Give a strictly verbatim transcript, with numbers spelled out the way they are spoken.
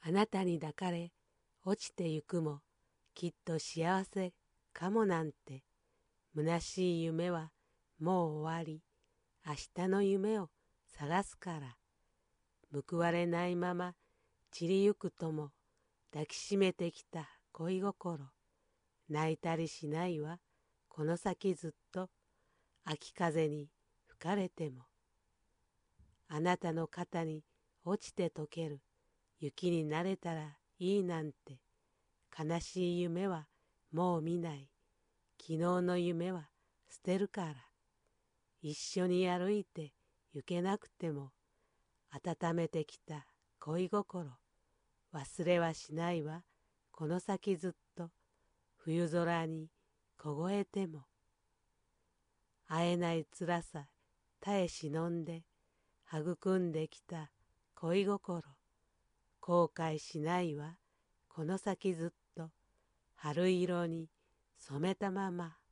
あなたに抱かれ落ちてゆくもきっと幸せかもなんて、虚しい夢はもう終わり、明日の夢を探すから。報われないまま散りゆくとも抱きしめてきた恋心、泣いたりしないわこの先ずっと、秋風に吹かれても。あなたの肩に落ちて溶ける雪になれたらいいなんて、悲しい夢はもう見ない、昨日の夢は捨てるから。一緒に歩いて行けなくても温めてきた恋心、忘れはしないわこの先ずっと、冬空に凍えても。会えない辛さ耐え忍んで育んできた恋心、後悔しないわこの先ずっと、春色に染めたまま。